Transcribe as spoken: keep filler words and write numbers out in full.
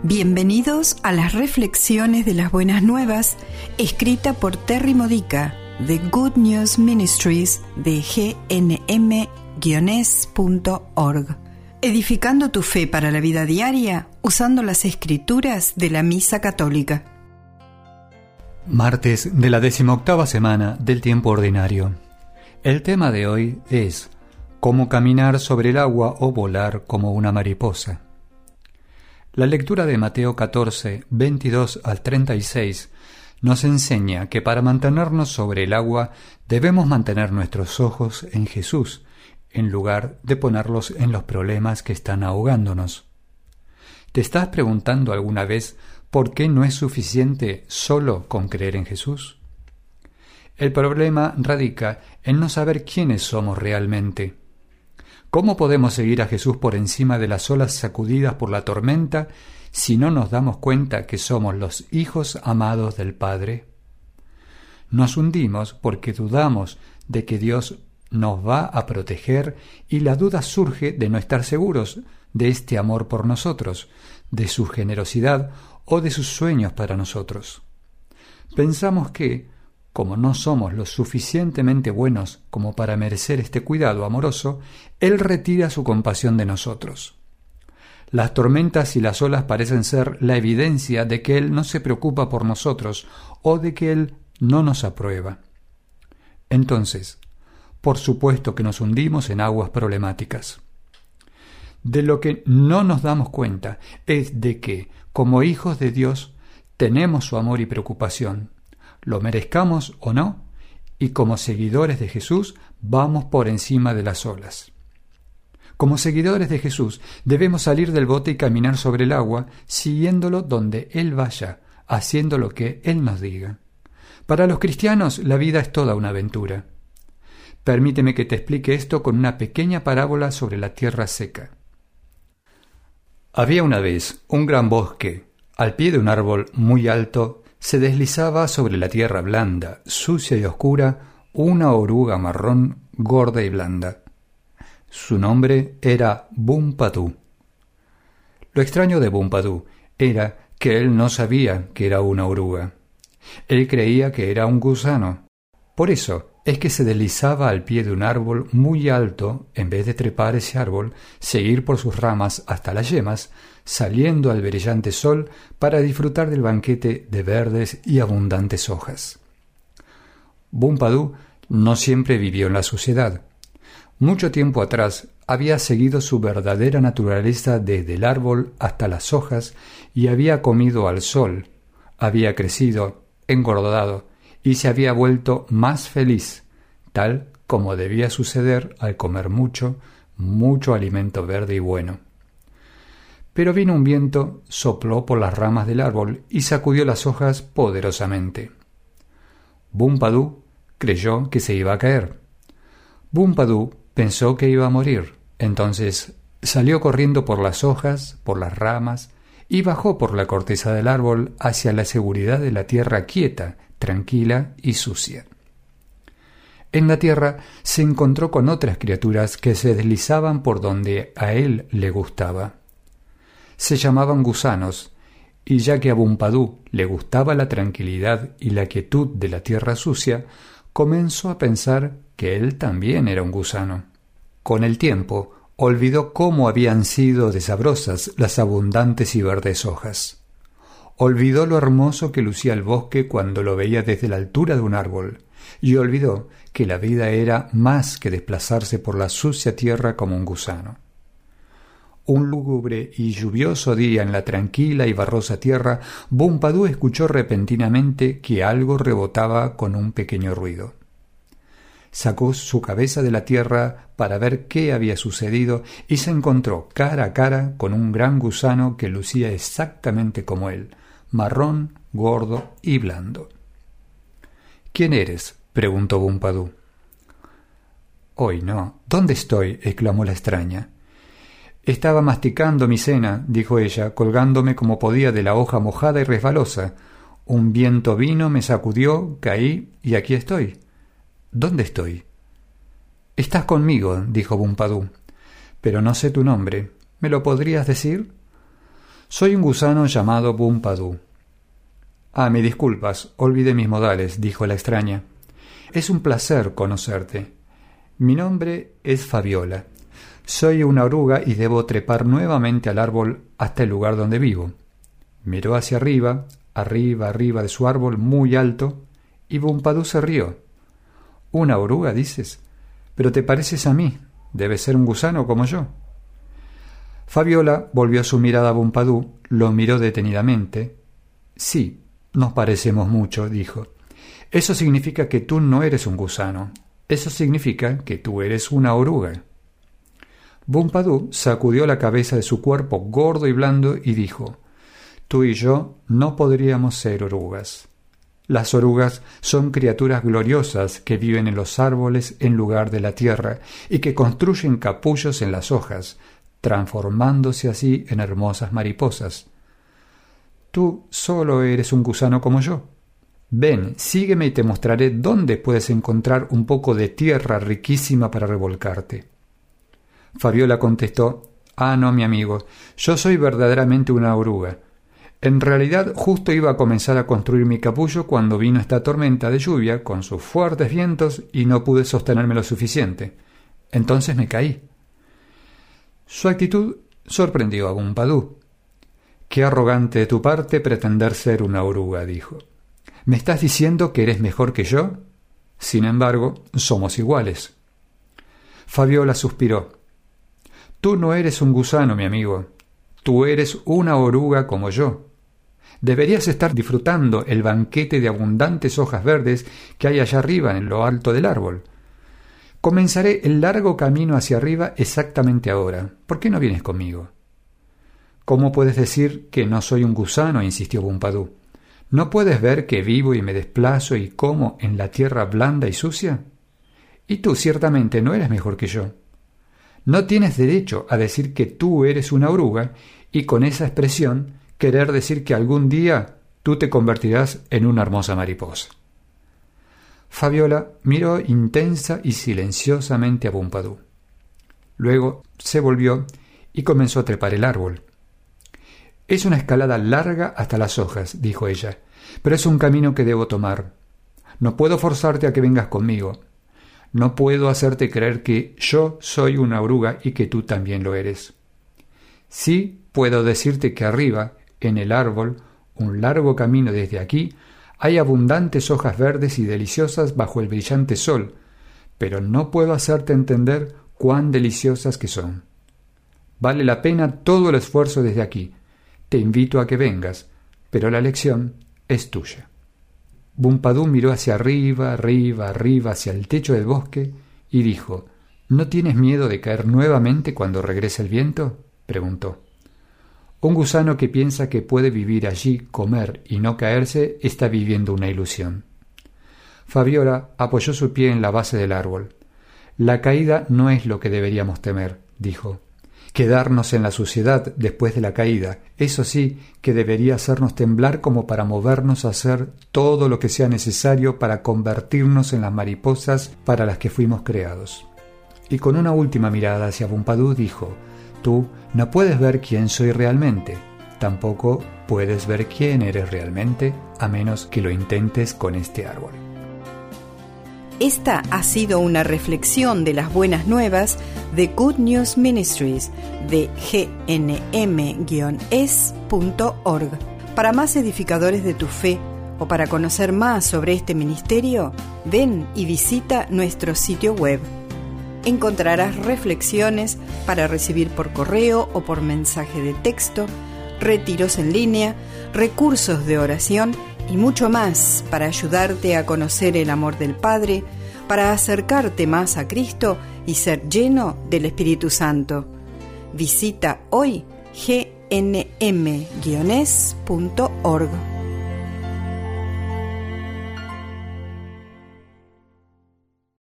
Bienvenidos a las reflexiones de las buenas nuevas, escrita por Terry Modica, de Good News Ministries de G N M S punto org. Edificando tu fe para la vida diaria usando las escrituras de la Misa Católica. Martes de la decimoctava semana del tiempo ordinario. El tema de hoy es cómo caminar sobre el agua o volar como una mariposa. La lectura de Mateo catorce, veintidós al treinta y seis nos enseña que para mantenernos sobre el agua debemos mantener nuestros ojos en Jesús, en lugar de ponerlos en los problemas que están ahogándonos. ¿Te estás preguntando alguna vez por qué no es suficiente solo con creer en Jesús? El problema radica en no saber quiénes somos realmente. ¿Cómo podemos seguir a Jesús por encima de las olas sacudidas por la tormenta si no nos damos cuenta que somos los hijos amados del Padre? Nos hundimos porque dudamos de que Dios nos va a proteger y la duda surge de no estar seguros de este amor por nosotros, de su generosidad o de sus sueños para nosotros. Pensamos que, como no somos lo suficientemente buenos como para merecer este cuidado amoroso, Él retira su compasión de nosotros. Las tormentas y las olas parecen ser la evidencia de que Él no se preocupa por nosotros o de que Él no nos aprueba. Entonces, por supuesto que nos hundimos en aguas problemáticas. De lo que no nos damos cuenta es de que, como hijos de Dios, tenemos su amor y preocupación, lo merezcamos o no, y como seguidores de Jesús vamos por encima de las olas. Como seguidores de Jesús debemos salir del bote y caminar sobre el agua, siguiéndolo donde Él vaya, haciendo lo que Él nos diga. Para los cristianos la vida es toda una aventura. Permíteme que te explique esto con una pequeña parábola sobre la tierra seca. Había una vez un gran bosque. Al pie de un árbol muy alto se deslizaba sobre la tierra blanda, sucia y oscura, una oruga marrón, gorda y blanda. Su nombre era Bumpadú. Lo extraño de Bumpadú era que él no sabía que era una oruga. Él creía que era un gusano. Por eso es que se deslizaba al pie de un árbol muy alto, en vez de trepar ese árbol, seguir por sus ramas hasta las yemas, saliendo al brillante sol para disfrutar del banquete de verdes y abundantes hojas. Bumpadú no siempre vivió en la suciedad. Mucho tiempo atrás había seguido su verdadera naturaleza desde el árbol hasta las hojas y había comido al sol, había crecido, engordado, y se había vuelto más feliz, tal como debía suceder al comer mucho, mucho alimento verde y bueno. Pero vino un viento, sopló por las ramas del árbol y sacudió las hojas poderosamente. Bumpadú creyó que se iba a caer. Bumpadú pensó que iba a morir, entonces salió corriendo por las hojas, por las ramas, y bajó por la corteza del árbol hacia la seguridad de la tierra quieta, tranquila y sucia. En la tierra se encontró con otras criaturas que se deslizaban por donde a él le gustaba. Se llamaban gusanos, y ya que a Bumpadú le gustaba la tranquilidad y la quietud de la tierra sucia, comenzó a pensar que él también era un gusano. Con el tiempo, olvidó cómo habían sido de sabrosas las abundantes y verdes hojas. Olvidó lo hermoso que lucía el bosque cuando lo veía desde la altura de un árbol, y olvidó que la vida era más que desplazarse por la sucia tierra como un gusano. Un lúgubre y lluvioso día en la tranquila y barrosa tierra, Bumpadú escuchó repentinamente que algo rebotaba con un pequeño ruido. Sacó su cabeza de la tierra para ver qué había sucedido y se encontró cara a cara con un gran gusano que lucía exactamente como él, marrón, gordo y blando. ¿Quién eres?, preguntó Bumpadú. «Hoy no. ¿Dónde estoy?», exclamó la extraña. «Estaba masticando mi cena», dijo ella, colgándome como podía de la hoja mojada y resbalosa. «Un viento vino, me sacudió, caí y aquí estoy». «¿Dónde estoy?». «Estás conmigo», dijo Bumpadú. «Pero no sé tu nombre. ¿Me lo podrías decir?». Soy un gusano llamado Bumpadú. Ah, me disculpas, olvidé mis modales, dijo la extraña. Es un placer conocerte. Mi nombre es Fabiola. Soy una oruga y debo trepar nuevamente al árbol hasta el lugar donde vivo. Miró hacia arriba, arriba, arriba de su árbol muy alto, y Bumpadú se rió. ¿Una oruga, dices? Pero te pareces a mí. Debes ser un gusano como yo. Fabiola volvió su mirada a Bumpadú, lo miró detenidamente. Sí, nos parecemos mucho, dijo. Eso significa que tú no eres un gusano. Eso significa que tú eres una oruga. Bumpadú sacudió la cabeza de su cuerpo gordo y blando y dijo: Tú y yo no podríamos ser orugas. Las orugas son criaturas gloriosas que viven en los árboles en lugar de la tierra y que construyen capullos en las hojas, transformándose así en hermosas mariposas. Tú solo eres un gusano como yo. Ven, sígueme y te mostraré dónde puedes encontrar un poco de tierra riquísima para revolcarte. Fabiola contestó: Ah, no, mi amigo, yo soy verdaderamente una oruga. En realidad, justo iba a comenzar a construir mi capullo cuando vino esta tormenta de lluvia con sus fuertes vientos y no pude sostenerme lo suficiente. Entonces me caí. Su actitud sorprendió a Bumpadú. «Qué arrogante de tu parte pretender ser una oruga», dijo. «¿Me estás diciendo que eres mejor que yo? Sin embargo, somos iguales». Fabiola suspiró. «Tú no eres un gusano, mi amigo. Tú eres una oruga como yo. Deberías estar disfrutando el banquete de abundantes hojas verdes que hay allá arriba en lo alto del árbol. Comenzaré el largo camino hacia arriba exactamente ahora. ¿Por qué no vienes conmigo?» «¿Cómo puedes decir que no soy un gusano?», insistió Bumpadú. «¿No puedes ver que vivo y me desplazo y como en la tierra blanda y sucia? Y tú ciertamente no eres mejor que yo. No tienes derecho a decir que tú eres una oruga y con esa expresión querer decir que algún día tú te convertirás en una hermosa mariposa». Fabiola miró intensa y silenciosamente a Bumpadú. Luego se volvió y comenzó a trepar el árbol. «Es una escalada larga hasta las hojas», dijo ella, «pero es un camino que debo tomar. No puedo forzarte a que vengas conmigo. No puedo hacerte creer que yo soy una oruga y que tú también lo eres. Sí puedo decirte que arriba, en el árbol, un largo camino desde aquí, hay abundantes hojas verdes y deliciosas bajo el brillante sol, pero no puedo hacerte entender cuán deliciosas que son. Vale la pena todo el esfuerzo desde aquí. Te invito a que vengas, pero la elección es tuya». Bumpadú miró hacia arriba, arriba, arriba, hacia el techo del bosque y dijo: «¿No tienes miedo de caer nuevamente cuando regrese el viento?», preguntó. Un gusano que piensa que puede vivir allí, comer y no caerse, está viviendo una ilusión. Fabiola apoyó su pie en la base del árbol. «La caída no es lo que deberíamos temer», dijo. «Quedarnos en la suciedad después de la caída, eso sí que debería hacernos temblar como para movernos a hacer todo lo que sea necesario para convertirnos en las mariposas para las que fuimos creados». Y con una última mirada hacia Bumpadú dijo: «Tú no puedes ver quién soy realmente, tampoco puedes ver quién eres realmente, a menos que lo intentes con este árbol». Esta ha sido una reflexión de las buenas nuevas de Good News Ministries de G N M guion es punto org. Para más edificadores de tu fe o para conocer más sobre este ministerio, ven y visita nuestro sitio web. Encontrarás reflexiones para recibir por correo o por mensaje de texto, retiros en línea, recursos de oración y mucho más para ayudarte a conocer el amor del Padre, para acercarte más a Cristo y ser lleno del Espíritu Santo. Visita hoy G N M guion es punto org.